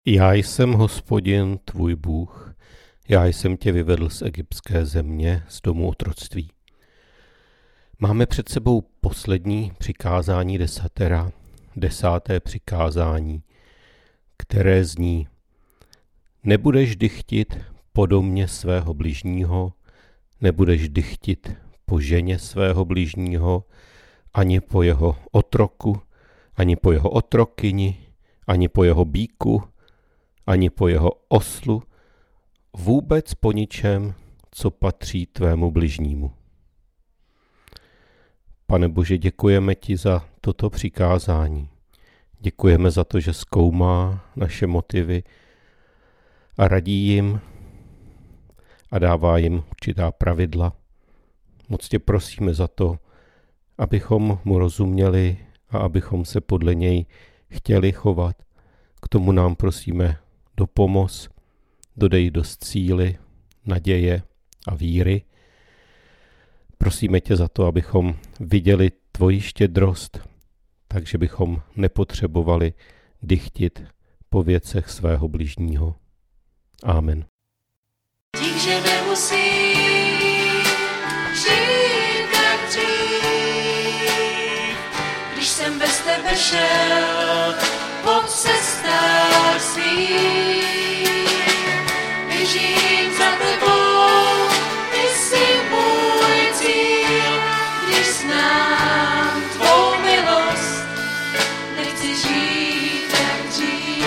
Já jsem Hospodin, tvůj Bůh, já jsem tě vyvedl z egyptské země, z domu otroctví. Máme před sebou poslední přikázání desatera, 10. přikázání, které zní: Nebudeš dychtit po domě svého bližního, nebudeš dychtit po ženě svého bližního, ani po jeho otroku, ani po jeho otrokyni, ani po jeho býku, ani po jeho oslu, vůbec po ničem, co patří tvému bližnímu. Pane Bože, děkujeme ti za toto přikázání. Děkujeme za to, že zkoumá naše motivy a radí jim a dává jim určitá pravidla. Moc tě prosíme za to, abychom mu rozuměli a abychom se podle něj chtěli chovat. K tomu nám prosíme dopomoz, dodej dost síly, naděje a víry. Prosíme tě za to, abychom viděli tvoji štědrost, takže bychom nepotřebovali dychtit po věcech svého bližního. Amen. Dík, že nemusí žít jak dřív, když jsem bez tebe šel po cestách svých. Běžím za tebou, ty jsi můj cíl, když znám tvou milost, nechci žít jak dřív.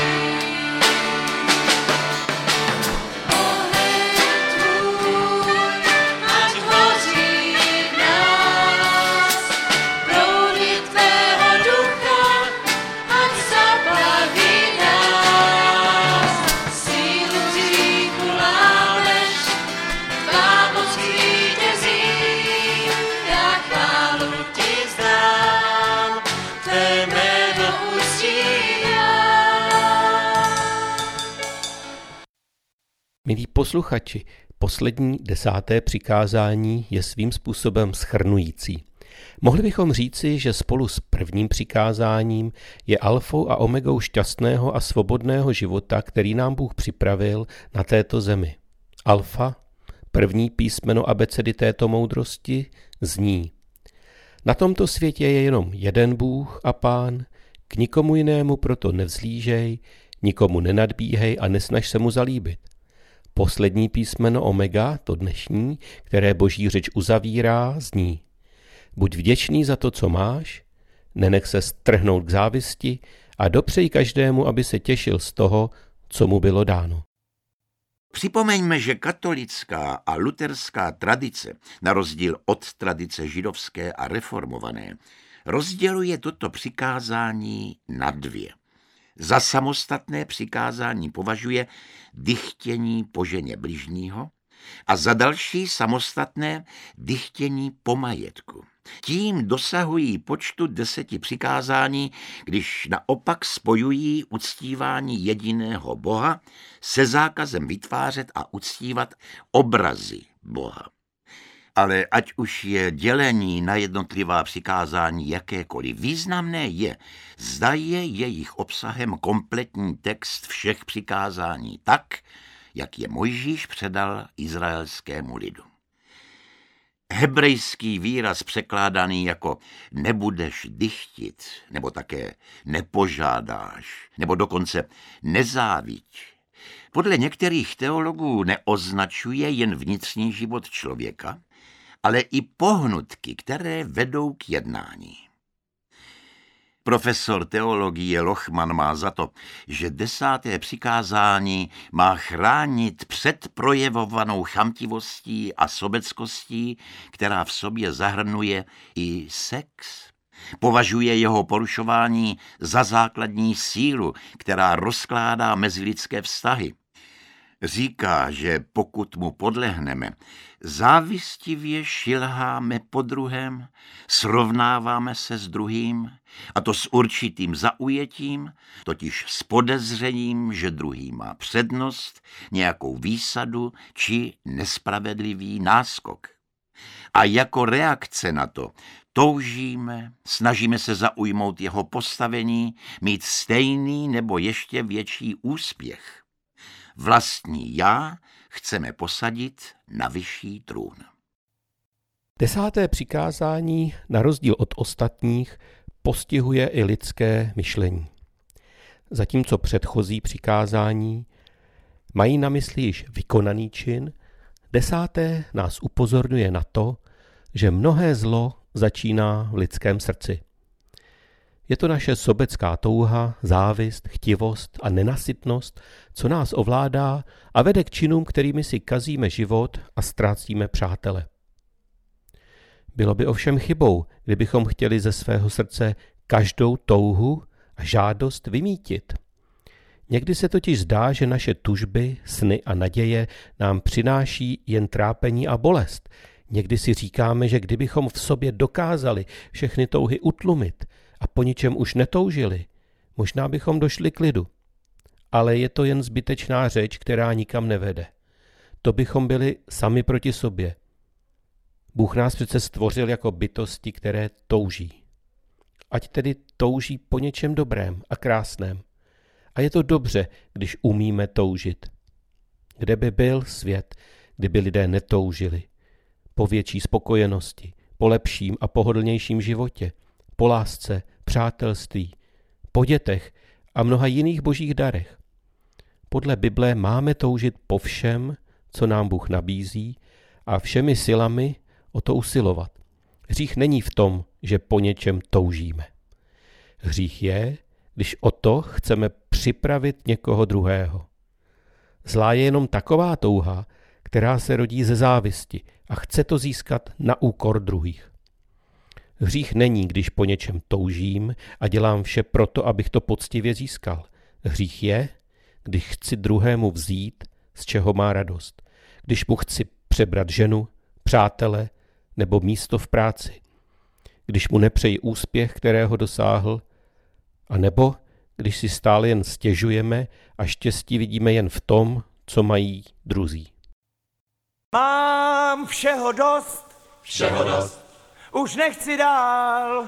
Oheň tvůj, ať hoří v nás, proudy tvého ducha, ať zaplaví nás. Sílu říchu lámeš, tvá moc vítězí, já chválu ti vzdám, tvé jméno uctívám. Milí posluchači, poslední 10. přikázání je svým způsobem shrnující. Mohli bychom říci, že spolu s prvním přikázáním je alfou a omegou šťastného a svobodného života, který nám Bůh připravil na této zemi. Alfa, první písmeno abecedy této moudrosti, zní: Na tomto světě je jenom jeden Bůh a Pán, k nikomu jinému proto nevzlížej, nikomu nenadbíhej a nesnaž se mu zalíbit. Poslední písmeno omega, to dnešní, které Boží řeč uzavírá, zní: Buď vděčný za to, co máš, nenech se strhnout k závisti a dopřej každému, aby se těšil z toho, co mu bylo dáno. Připomeňme, že katolická a luterská tradice, na rozdíl od tradice židovské a reformované, rozděluje toto přikázání na dvě. Za samostatné přikázání považuje dychtění po ženě bližního a za další samostatné dychtění po majetku. Tím dosahují počtu 10 přikázání, když naopak spojují uctívání jediného Boha se zákazem vytvářet a uctívat obrazy Boha. Ale ať už je dělení na jednotlivá přikázání jakékoliv, významné je, zda je jejich obsahem kompletní text všech přikázání tak, jak je Mojžíš předal izraelskému lidu. Hebrejský výraz překládaný jako nebudeš dychtit, nebo také nepožádáš, nebo dokonce nezáviď, podle některých teologů neoznačuje jen vnitřní život člověka, ale i pohnutky, které vedou k jednání. Profesor teologie Lochman má za to, že 10. přikázání má chránit před projevovanou chamtivostí a sobeckostí, která v sobě zahrnuje i sex. Považuje jeho porušování za základní sílu, která rozkládá mezilidské vztahy. Říká, že pokud mu podlehneme, závistivě šilháme po druhém, srovnáváme se s druhým, a to s určitým zaujetím, totiž s podezřením, že druhý má přednost, nějakou výsadu či nespravedlivý náskok. A jako reakce na to toužíme, snažíme se zaujmout jeho postavení, mít stejný nebo ještě větší úspěch. Vlastní já chceme posadit na vyšší trůn. 10. přikázání, na rozdíl od ostatních, postihuje i lidské myšlení. Zatímco předchozí přikázání mají na mysli již vykonaný čin, 10. nás upozorňuje na to, že mnohé zlo začíná v lidském srdci. Je to naše sobecká touha, závist, chtivost a nenasytnost, co nás ovládá a vede k činům, kterými si kazíme život a ztrácíme přátele. Bylo by ovšem chybou, kdybychom chtěli ze svého srdce každou touhu a žádost vymítit. Někdy se totiž zdá, že naše tužby, sny a naděje nám přináší jen trápení a bolest. Někdy si říkáme, že kdybychom v sobě dokázali všechny touhy utlumit a po ničem už netoužili, možná bychom došli k klidu. Ale je to jen zbytečná řeč, která nikam nevede. To bychom byli sami proti sobě. Bůh nás přece stvořil jako bytosti, které touží. Ať tedy touží po něčem dobrém a krásném. A je to dobře, když umíme toužit. Kde by byl svět, kdyby lidé netoužili? Po větší spokojenosti, po lepším a pohodlnějším životě, po lásce, přátelství, po dětech a mnoha jiných božích darech. Podle Bible máme toužit po všem, co nám Bůh nabízí, a všemi silami o to usilovat. Hřích není v tom, že po něčem toužíme. Hřích je, když o to chceme připravit někoho druhého. Zlá je jenom taková touha, která se rodí ze závisti a chce to získat na úkor druhých. Hřích není, když po něčem toužím a dělám vše proto, abych to poctivě získal. Hřích je, když chci druhému vzít, z čeho má radost. Když mu chci přebrat ženu, přátele nebo místo v práci. Když mu nepřeji úspěch, kterého dosáhl, a nebo když si stále jen stěžujeme a štěstí vidíme jen v tom, co mají druzí. Mám všeho dost, už nechci dál,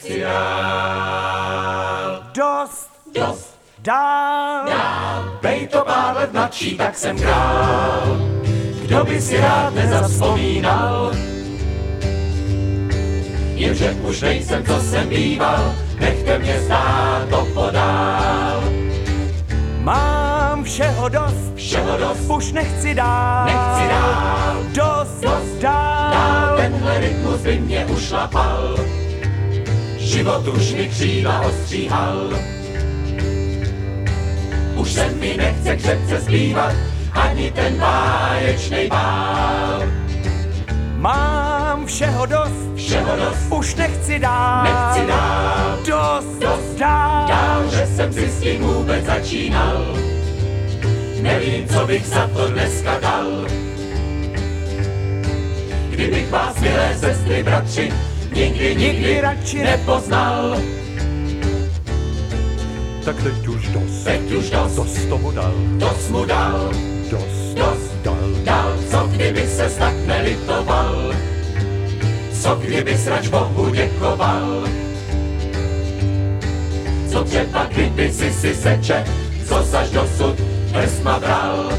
dost, dál, Bej to pár let mladší, tak jsem král. Kdo by si rád nezavzpomínal? Jenže už nejsem, co jsem býval, nechte mě znát to podál. mám všeho dost, už nechci dál, dost, dál, Tenhle rytmus by mě ušlapal, život už mi křídla ostříhal. Už se mi nechce křepce zpívat, ani ten báječnej bál. mám všeho dost, už nechci dál, dost, dál, že jsem si s tím vůbec začínal. Nevím, co bych za to dneska dal. Kdybych vás, milé sestry, bratři, nikdy radši nepoznal. Tak teď už dost, Dost tomu dal, mu dal, dost, dal, co kdyby ses tak nelitoval, co kdyby srač Bohu děkoval, co třeba kdyby si seče, co saž dosud prsma bral.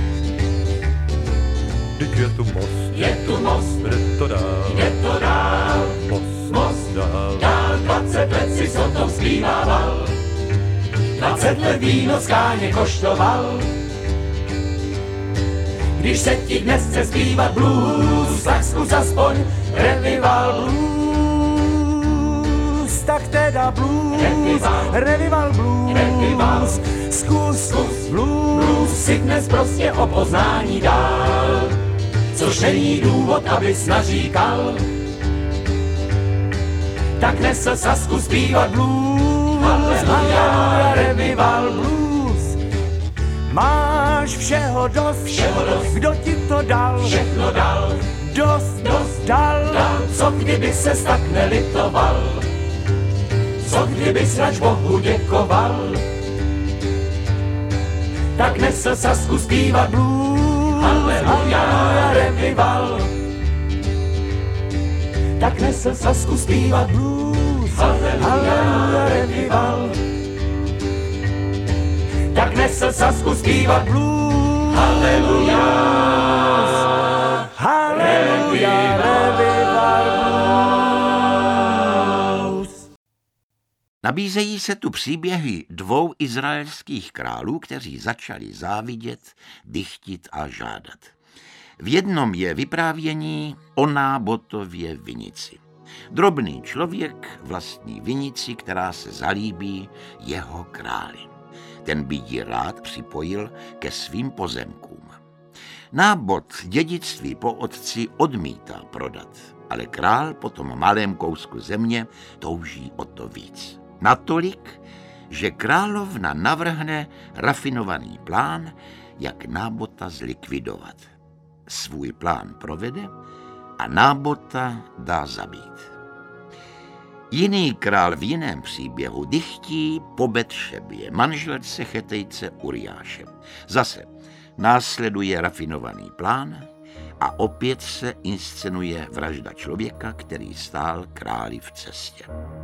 Teď je tu most, jde to dál, most, dál, 20 let si s tom zpívával, 20 let víno z káně koštoval. Když se ti dnes chce zpívat blues, tak zkus aspoň revival blues. tak teda blues, revival blues, zkus Blues si dnes prostě o poznání dál, což není důvod, abys naříkal. Tak dnes se zkus zpívat blues, Halleluja, revival blues. Máš všeho dost, kdo ti to dal, všechno dal, dost dal, co kdyby ses tak nelitoval, co kdyby srač Bohu děkoval. Tak dnes se zkus zpívat blues, Halleluja, revival. tak nesl Sasku zpívat blues. Haleluja, revival. Tak nesl Sasku zpívat blues. Haleluja. Haleluja, revival blues. Nabízejí se tu příběhy 2 izraelských králů, kteří začali závidět, dychtit a žádat. V jednom je vyprávění o Nábotově vinici. Drobný člověk vlastní vinici, která se zalíbí jeho králi. Ten by ji rád připojil ke svým pozemkům. Nábot dědictví po otci odmítá prodat, ale král po tom malém kousku země touží o to víc. Natolik, že královna navrhne rafinovaný plán, jak Nábota zlikvidovat. Svůj plán provede a Nábota dá zabít. Jiný král v jiném příběhu dychtí po Betšebě, manželce Chetejce Uriáše. Zase následuje rafinovaný plán a opět se inscenuje vražda člověka, který stál králi v cestě.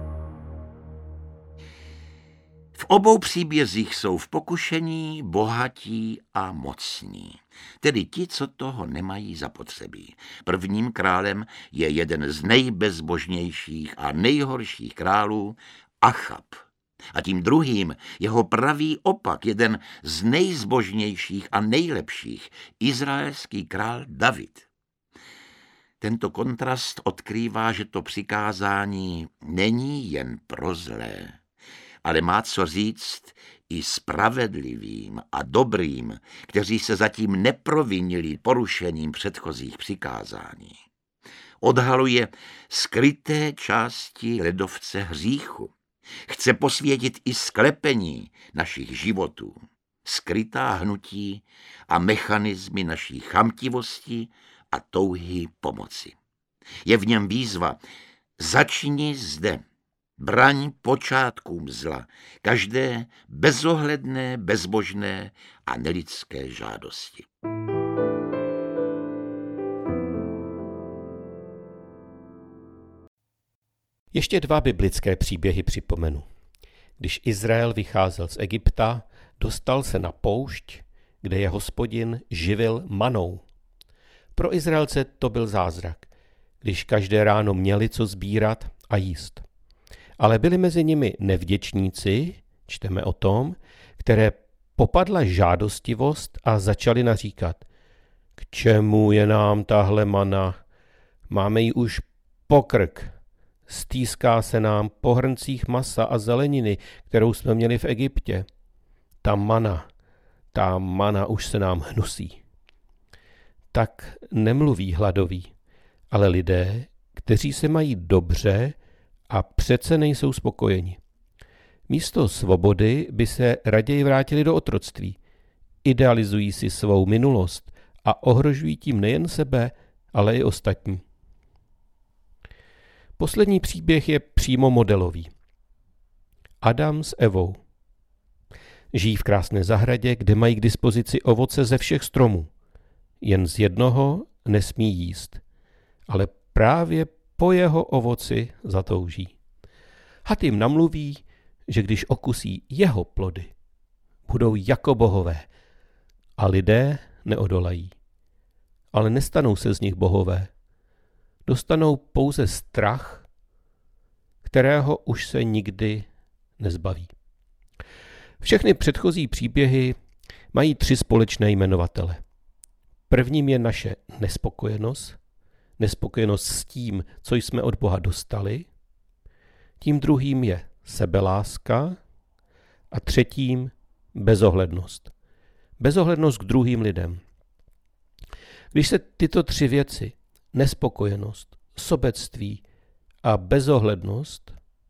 V obou příbězích jsou v pokušení bohatí a mocní, tedy ti, co toho nemají zapotřebí. Prvním králem je jeden z nejbezbožnějších a nejhorších králů, Achab. A tím druhým jeho pravý opak, jeden z nejzbožnějších a nejlepších, izraelský král David. Tento kontrast odkrývá, že to přikázání není jen pro zlé, ale má co říct i spravedlivým a dobrým, kteří se zatím neprovinili porušením předchozích přikázání. Odhaluje skryté části ledovce hříchu. Chce posvětit i sklepení našich životů, skrytá hnutí a mechanismy naší chamtivosti a touhy pomoci. Je v něm výzva: začni zde. Braň počátkům zla, každé bezohledné, bezbožné a nelidské žádosti. Ještě 2 biblické příběhy připomenu. Když Izrael vycházel z Egypta, dostal se na poušť, kde je Hospodin živil manou. Pro Izraelce to byl zázrak, když každé ráno měli co sbírat a jíst. Ale byli mezi nimi nevděčníci, čteme o tom, které popadla žádostivost a začali naříkat: k čemu je nám tahle mana? Máme ji už pokrk. Stýská se nám po hrncích masa a zeleniny, kterou jsme měli v Egyptě. Ta mana už se nám hnusí. Tak nemluví hladoví, ale lidé, kteří se mají dobře a přece nejsou spokojeni. Místo svobody by se raději vrátili do otroctví. Idealizují si svou minulost a ohrožují tím nejen sebe, ale i ostatní. Poslední příběh je přímo modelový. Adam s Evou. Žijí v krásné zahradě, kde mají k dispozici ovoce ze všech stromů. Jen z jednoho nesmí jíst, ale právě po jeho ovoci zatouží. Had jim namluví, že když okusí jeho plody, budou jako bohové a lidé neodolají. Ale nestanou se z nich bohové. Dostanou pouze strach, kterého už se nikdy nezbaví. Všechny předchozí příběhy mají 3 společné jmenovatele. Prvním je naše nespokojenost s tím, co jsme od Boha dostali. Tím druhým je sebeláska a třetím bezohlednost. Bezohlednost k druhým lidem. Když se tyto 3 věci, nespokojenost, sobectví a bezohlednost,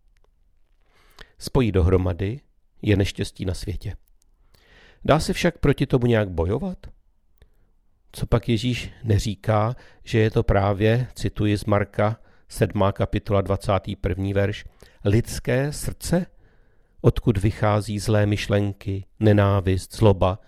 spojí dohromady, je neštěstí na světě. Dá se však proti tomu nějak bojovat? Co pak Ježíš neříká, že je to právě, cituji z Marka 7. kapitola 21. verš, lidské srdce, odkud vychází zlé myšlenky, nenávist, zloba,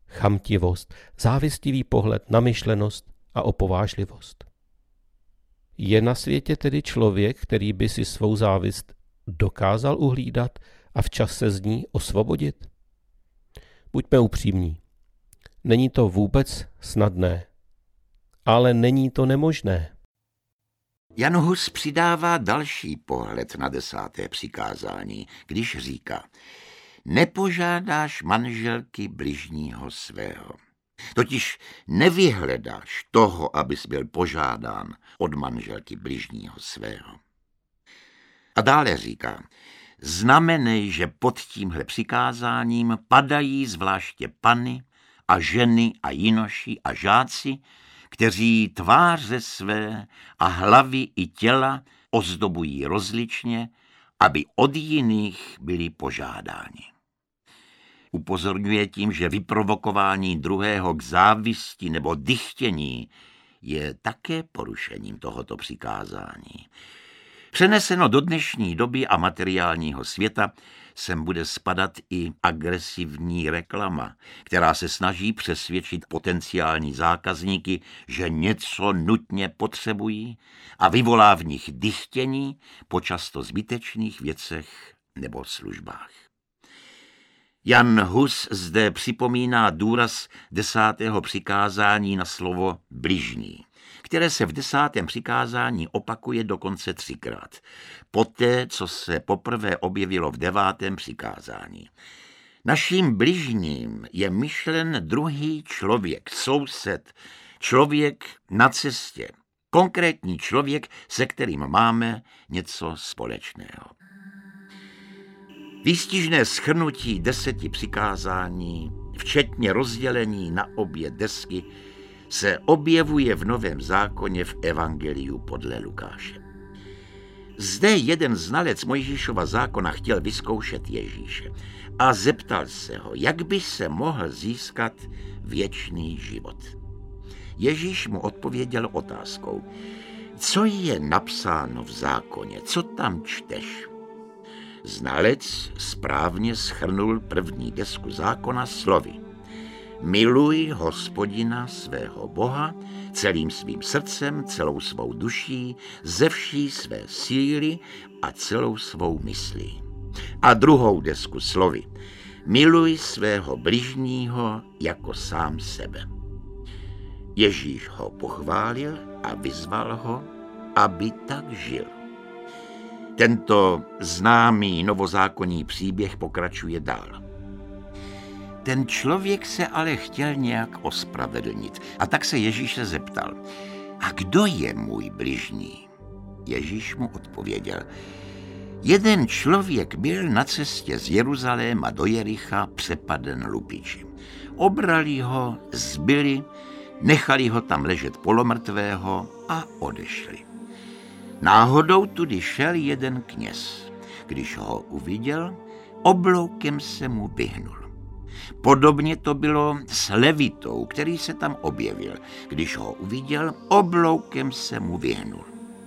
chamtivost, závistivý pohled, namyšlenost a opovážlivost. Je na světě tedy člověk, který by si svou závist dokázal uhlídat a včas se z ní osvobodit? Buďme upřímní. Není to vůbec snadné, ale není to nemožné. Jan Hus přidává další pohled na 10. přikázání, když říká: nepožádáš manželky bližního svého. Totiž nevyhledáš toho, abys byl požádán od manželky bližního svého. A dále říká: znamenej, že pod tímhle přikázáním padají zvláště pany a ženy a jinoši a žáci, kteří tváře své a hlavy i těla ozdobují rozličně, aby od jiných byli požádáni. Upozorňuje tím, že vyprovokování druhého k závisti nebo dychtění je také porušením tohoto přikázání. Přeneseno do dnešní doby a materiálního světa sem bude spadat i agresivní reklama, která se snaží přesvědčit potenciální zákazníky, že něco nutně potřebují a vyvolá v nich dychtění po často zbytečných věcech nebo službách. Jan Hus zde připomíná důraz 10. přikázání na slovo bližní, které se v 10. přikázání opakuje dokonce 3krát, poté, co se poprvé objevilo v 9. přikázání. Naším bližním je myšlen druhý člověk, soused, člověk na cestě, konkrétní člověk, se kterým máme něco společného. Výstižné shrnutí 10 přikázání, včetně rozdělení na obě desky, se objevuje v Novém zákoně v Evangeliu podle Lukáše. Zde jeden znalec Mojžíšova zákona chtěl vyzkoušet Ježíše a zeptal se ho, jak by se mohl získat věčný život. Ježíš mu odpověděl otázkou: co je napsáno v zákoně, co tam čteš? Znalec správně shrnul první desku zákona slovy: miluj Hospodina svého Boha celým svým srdcem, celou svou duší, ze vší své síly a celou svou myslí. A druhou desku slovy: miluj svého bližního jako sám sebe. Ježíš ho pochválil a vyzval ho, aby tak žil. Tento známý novozákonní příběh pokračuje dál. Ten člověk se ale chtěl nějak ospravedlnit a tak se Ježíše zeptal: a kdo je můj bližní? Ježíš mu odpověděl: jeden člověk byl na cestě z Jeruzaléma do Jericha přepaden lupiči. Obrali ho, zbili, nechali ho tam ležet polomrtvého a odešli. Náhodou tudy šel jeden kněz. Když ho uviděl, obloukem se mu vyhnul. Podobně to bylo s levitou, který se tam objevil. Když ho uviděl, obloukem se mu vyhnul.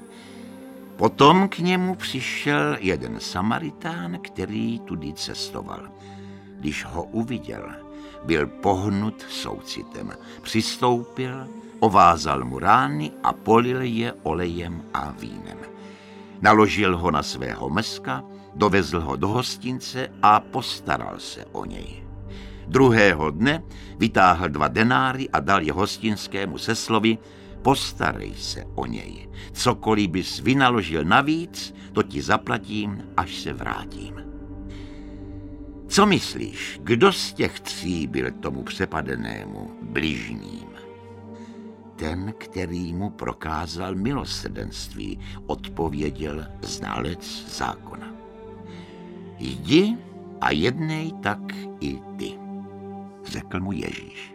Potom k němu přišel jeden Samaritán, který tudy cestoval. Když ho uviděl, byl pohnut soucitem. Přistoupil, ovázal mu rány a polil je olejem a vínem. Naložil ho na svého mezka, dovezl ho do hostince a postaral se o něj. Druhého dne vytáhl 2 denáry a dal je hostinskému se slovy: postarej se o něj. Cokoliv bys vynaložil navíc, to ti zaplatím, až se vrátím. Co myslíš, kdo z těch 3 byl tomu přepadenému bližním? Ten, který mu prokázal milosrdenství, odpověděl znalec zákona. Jdi a jednej tak i ty, řekl mu Ježíš.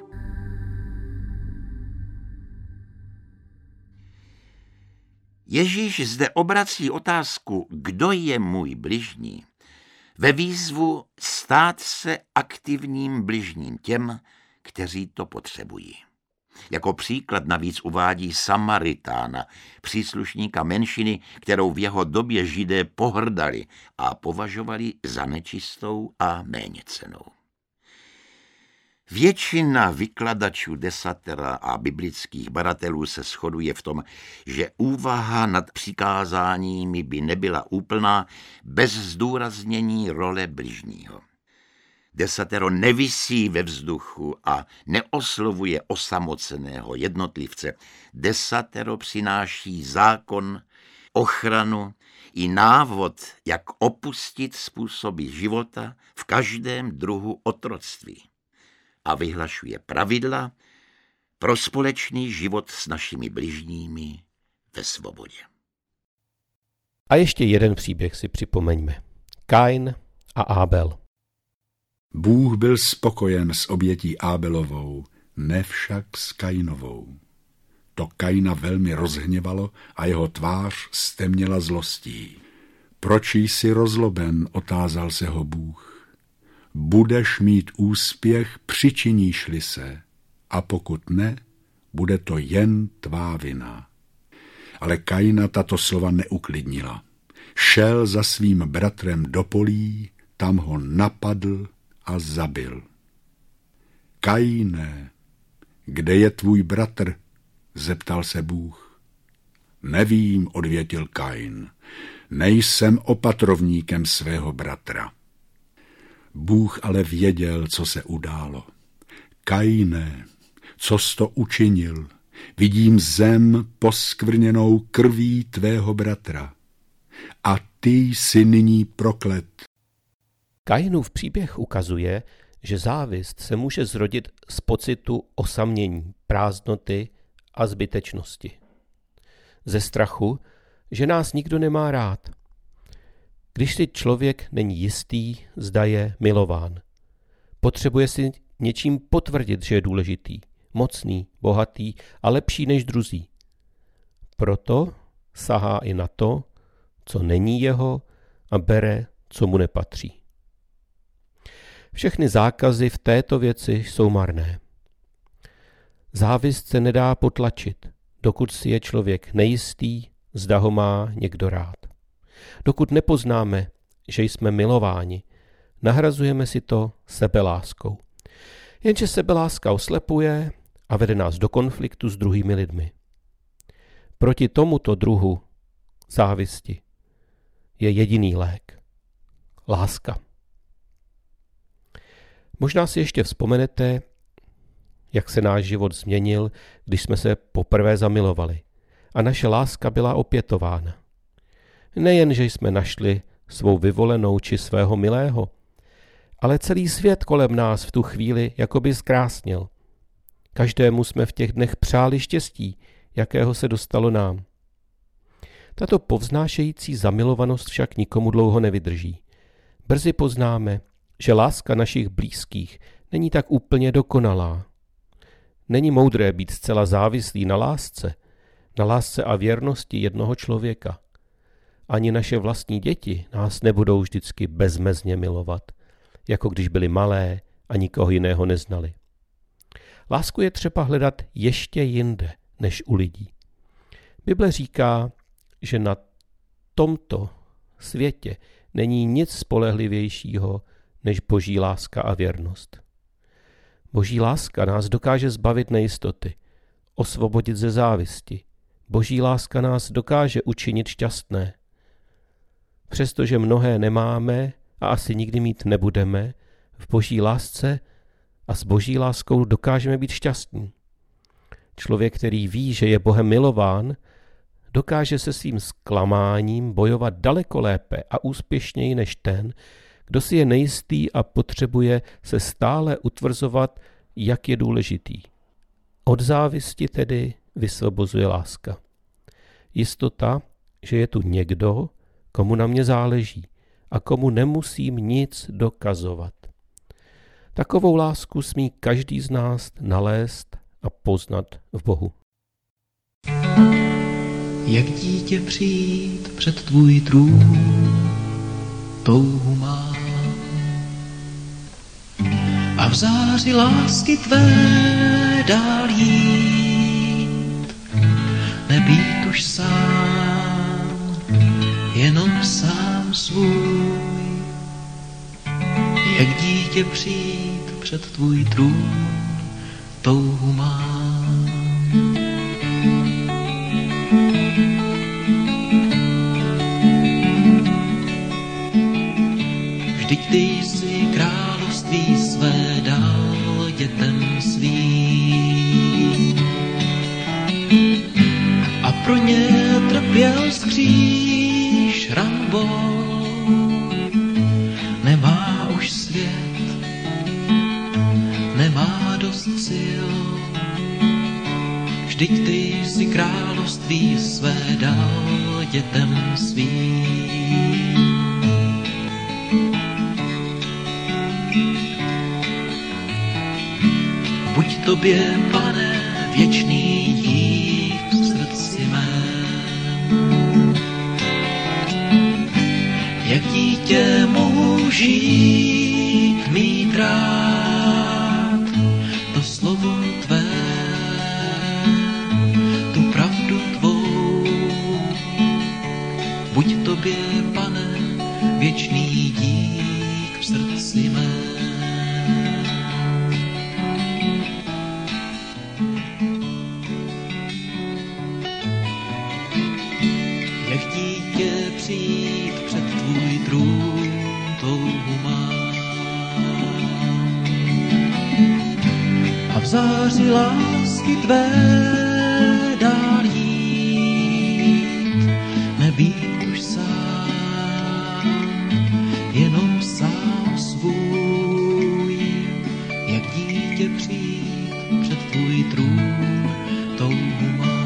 Ježíš zde obrací otázku, kdo je můj bližní, ve výzvu stát se aktivním bližním těm, kteří to potřebují. Jako příklad navíc uvádí Samaritána, příslušníka menšiny, kterou v jeho době Židé pohrdali a považovali za nečistou a méněcennou. Většina vykladačů desatera a biblických badatelů se shoduje v tom, že úvaha nad přikázáními by nebyla úplná bez zdůraznění role bližního. Desatero nevisí ve vzduchu a neoslovuje osamoceného jednotlivce. Desatero přináší zákon, ochranu i návod, jak opustit způsoby života v každém druhu otroctví. A vyhlašuje pravidla pro společný život s našimi bližními ve svobodě. A ještě jeden příběh si připomeňme. Kain a Ábel. Bůh byl spokojen s obětí Ábelovou, ne však s Kainovou. To Kaina velmi rozhněvalo a jeho tvář stemněla zlostí. Proč jsi rozloben, otázal se ho Bůh. Budeš mít úspěch, přičiníš-li se, a pokud ne, bude to jen tvá vina. Ale Kaina tato slova neuklidnila. Šel za svým bratrem do polí, tam ho napadl a zabil. Kaine, kde je tvůj bratr? Zeptal se Bůh. Nevím, odvětil Kain. Nejsem opatrovníkem svého bratra. Bůh ale věděl, co se událo. Kaine, co jsi to učinil? Vidím zem poskvrněnou krví tvého bratra. A ty jsi nyní proklet. Kainův příběh ukazuje, že závist se může zrodit z pocitu osamění, prázdnoty a zbytečnosti. Ze strachu, že nás nikdo nemá rád. Když si člověk není jistý, zda je milován. Potřebuje si něčím potvrdit, že je důležitý, mocný, bohatý a lepší než druzí. Proto sahá i na to, co není jeho, a bere, co mu nepatří. Všechny zákazy v této věci jsou marné. Závist se nedá potlačit, dokud si je člověk nejistý, zda ho má někdo rád. Dokud nepoznáme, že jsme milováni, nahrazujeme si to sebeláskou. Jenže sebeláska oslepuje a vede nás do konfliktu s druhými lidmi. Proti tomuto druhu závisti je jediný lék. Láska. Možná si ještě vzpomenete, jak se náš život změnil, když jsme se poprvé zamilovali a naše láska byla opětována. Nejen, že jsme našli svou vyvolenou či svého milého, ale celý svět kolem nás v tu chvíli jakoby zkrásnil. Každému jsme v těch dnech přáli štěstí, jakého se dostalo nám. Tato povznášející zamilovanost však nikomu dlouho nevydrží. Brzy poznáme, že láska našich blízkých není tak úplně dokonalá. Není moudré být zcela závislý na lásce a věrnosti jednoho člověka. Ani naše vlastní děti nás nebudou vždycky bezmezně milovat, jako když byli malé a nikoho jiného neznali. Lásku je třeba hledat ještě jinde než u lidí. Bible říká, že na tomto světě není nic spolehlivějšího než boží láska a věrnost. Boží láska nás dokáže zbavit nejistoty, osvobodit ze závisti. Boží láska nás dokáže učinit šťastné. Přestože mnohé nemáme a asi nikdy mít nebudeme, v boží lásce a s boží láskou dokážeme být šťastní. Člověk, který ví, že je Bohem milován, dokáže se svým zklamáním bojovat daleko lépe a úspěšněji než ten, kdo si je nejistý a potřebuje se stále utvrzovat, jak je důležitý. Od závisti tedy vysvobozuje láska. Jistota, že je tu někdo, komu na mě záleží a komu nemusím nic dokazovat. Takovou lásku smí každý z nás nalézt a poznat v Bohu. Jak dítě přijít před tvůj trůn, touhu mám. A v záři lásky tvé dál jít, nebýt už sám, jenom sám svůj. Jak dítě přijít před tvůj trůn touhu mám. Vždyť ty jsi království své dal dětem svým a pro ně trpěl skříž ranbou. Nemá už svět, nemá dost sil, vždyť ty jsi království své dal dětem svým. Buď tobě, Pane, věčný dík v srdci mém. Jak dítě mohu žít, mít rád to slovo tvé, tu pravdu tvou. Buď tobě, Pane, věčný dík v srdci mém. Jak dítě přijít před tvůj trůn touhu mám a v záři lásky tvé dál jít, nebýt už sám, jenom sám svůj. Jak dítě přijít před tvůj trůn touhu mám.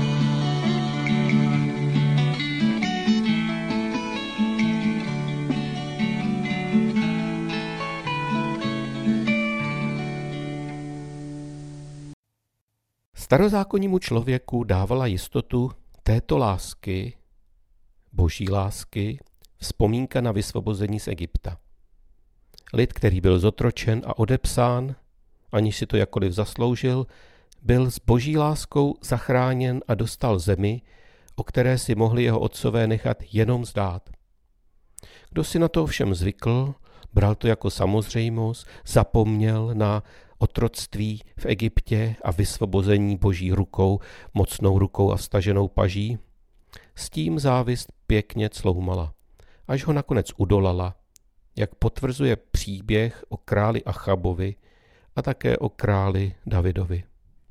Starozákonnímu člověku dávala jistotu této lásky, boží lásky, vzpomínka na vysvobození z Egypta. Lid, který byl zotročen a odepsán, aniž si to jakkoliv zasloužil, byl s boží láskou zachráněn a dostal zemi, o které si mohli jeho otcové nechat jenom zdát. Kdo si na to ovšem zvykl, bral to jako samozřejmost, zapomněl na otroctví v Egyptě a vysvobození boží rukou, mocnou rukou a vstaženou paží, s tím závist pěkně cloumala, až ho nakonec udolala, jak potvrzuje příběh o králi Achabovi a také o králi Davidovi.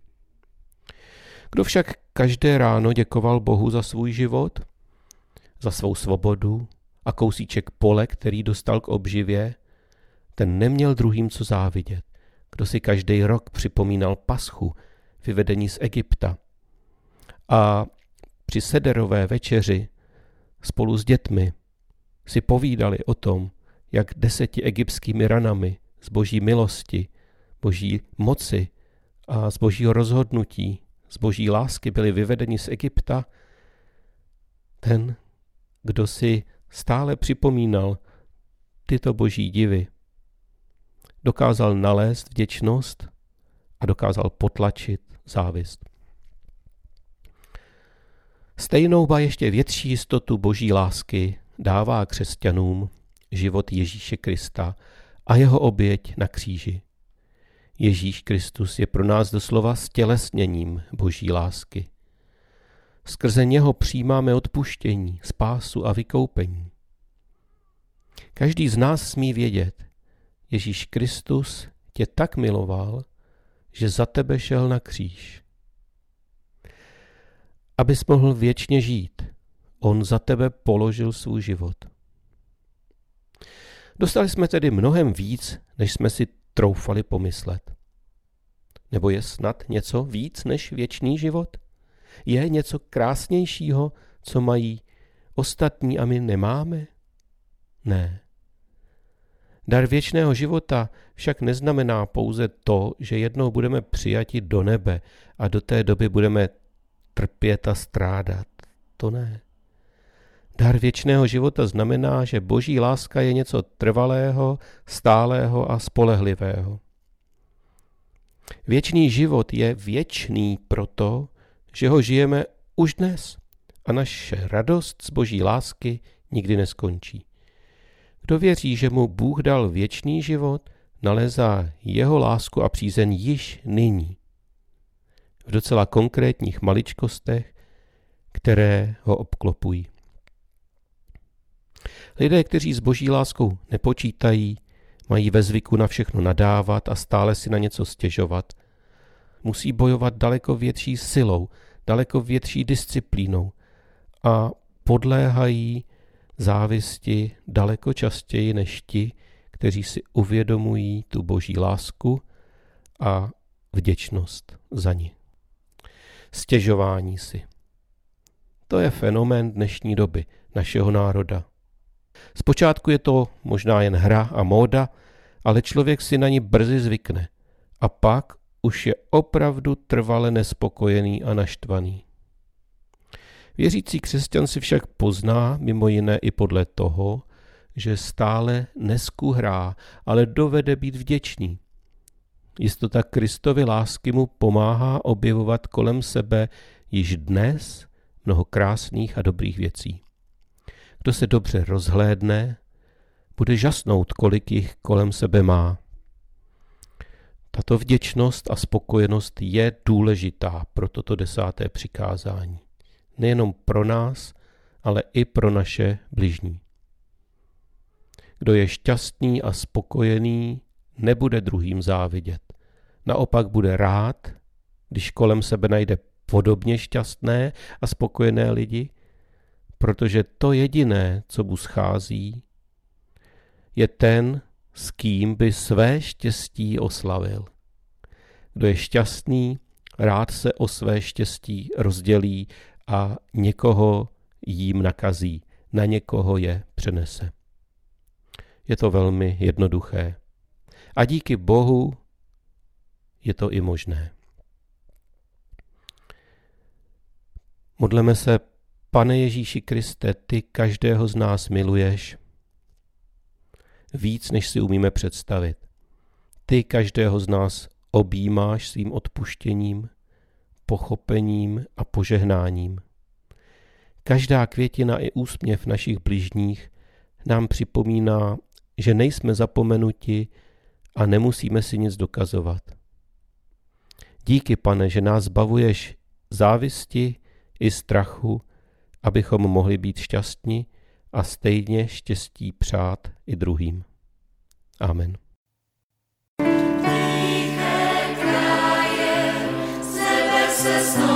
Kdo však každé ráno děkoval Bohu za svůj život, za svou svobodu a kousíček pole, který dostal k obživě, ten neměl druhým co závidět. Kdo si každý rok připomínal Paschu, vyvedení z Egypta a při sederové večeři spolu s dětmi si povídali o tom, jak 10 egyptskými ranami z boží milosti, boží moci a z božího rozhodnutí, z boží lásky byli vyvedeni z Egypta, ten, kdo si stále připomínal tyto boží divy, dokázal nalézt vděčnost a dokázal potlačit závist. Stejnou ba ještě větší jistotu boží lásky dává křesťanům život Ježíše Krista a jeho oběť na kříži. Ježíš Kristus je pro nás doslova stělesněním boží lásky. Skrze něho přijímáme odpuštění, spásu a vykoupení. Každý z nás smí vědět, Ježíš Kristus tě tak miloval, že za tebe šel na kříž. Abys mohl věčně žít, on za tebe položil svůj život. Dostali jsme tedy mnohem víc, než jsme si troufali pomyslet. Nebo je snad něco víc než věčný život? Je něco krásnějšího, co mají ostatní a my nemáme? Ne. Dar věčného života však neznamená pouze to, že jednou budeme přijati do nebe a do té doby budeme trpět a strádat. To ne. Dar věčného života znamená, že boží láska je něco trvalého, stálého a spolehlivého. Věčný život je věčný proto, že ho žijeme už dnes a naše radost z boží lásky nikdy neskončí. Kdo věří, že mu Bůh dal věčný život, nalézá jeho lásku a přízeň již nyní, v docela konkrétních maličkostech, které ho obklopují. Lidé, kteří s boží láskou nepočítají, mají ve zvyku na všechno nadávat a stále si na něco stěžovat, musí bojovat daleko větší silou, daleko větší disciplínou a podléhají závisti daleko častěji než ti, kteří si uvědomují tu boží lásku a vděčnost za ní. Stěžování si. To je fenomén dnešní doby, našeho národa. Zpočátku je to možná jen hra a móda, ale člověk si na ní brzy zvykne a pak už je opravdu trvale nespokojený a naštvaný. Věřící křesťan si však pozná mimo jiné i podle toho, že stále neskuhrá, ale dovede být vděčný. Jistota Kristovy lásky mu pomáhá objevovat kolem sebe již dnes mnoho krásných a dobrých věcí. Kdo se dobře rozhlédne, bude žasnout, kolik jich kolem sebe má. Tato vděčnost a spokojenost je důležitá pro toto 10. přikázání. Nejenom pro nás, ale i pro naše bližní. Kdo je šťastný a spokojený, nebude druhým závidět. Naopak bude rád, když kolem sebe najde podobně šťastné a spokojené lidi, protože to jediné, co mu schází, je ten, s kým by své štěstí oslavil. Kdo je šťastný, rád se o své štěstí rozdělí a někoho jím nakazí, na někoho je přenese. Je to velmi jednoduché. A díky Bohu je to i možné. Modleme se: Pane Ježíši Kriste, ty každého z nás miluješ víc, než si umíme představit. Ty každého z nás objímáš svým odpuštěním, pochopením a požehnáním. Každá květina i úsměv našich bližních nám připomíná, že nejsme zapomenuti a nemusíme si nic dokazovat. Díky, Pane, že nás zbavuješ závisti i strachu, abychom mohli být šťastní a stejně štěstí přát i druhým. Amen. Tiché kraje, z nebe se